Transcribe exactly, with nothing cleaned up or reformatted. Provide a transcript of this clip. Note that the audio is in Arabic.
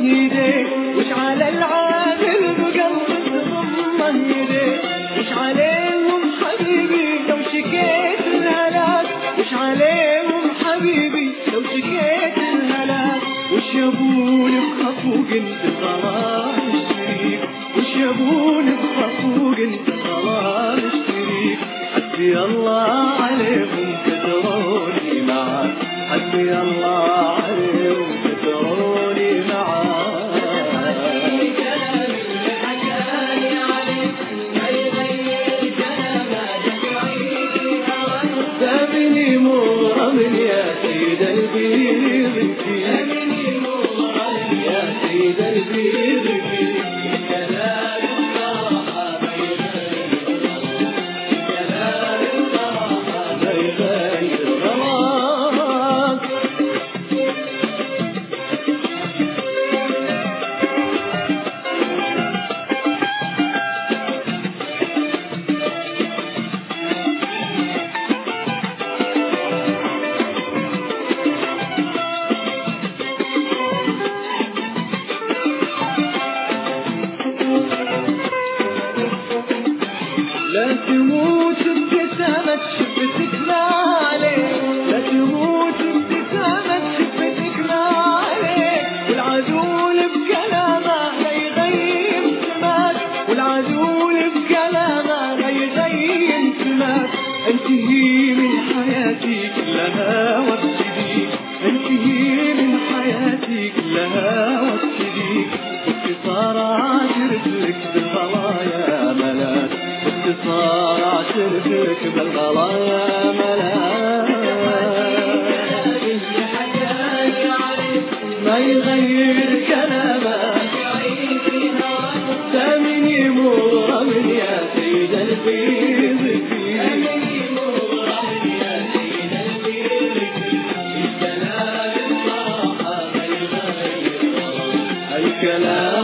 يديك وش على العالم بقلبك ضمن يديك وش عليهم حبيبي لو شكيت الهلاك وش عليهم حبيبي لو شكيت الهلاك وش يبون بخفوق انت ضلال الشريك وش يبون بخفوق انت ضلال الشريك حسبي الله عليهم كثروني معاك حسبي الله عليهم كثروني معاك سامني مغرم يا سيد البيض سامني مغرم يا سيد البيض كلام الصراحة كلام الصراحة ما يغير غلاك لا تموت ابتسامة شفتك عليك لا تموت ابتسامة شفتك عليك والعذول بكلامه لا يغيم سماك والعذول بكلامه لا يغيم سماك انتهي من حياتي كلها وابتديك انتهي من حياتي كلها وابتديك باختصار عاشرتك بالغلايا ملاك باختصار عاشرتك بالغلايا ملاك ما يغير كلامك سامني مغرم يا سيد البيض سامني مغرم يا سيد البيض الكلام الصراحة ما يغير الكلام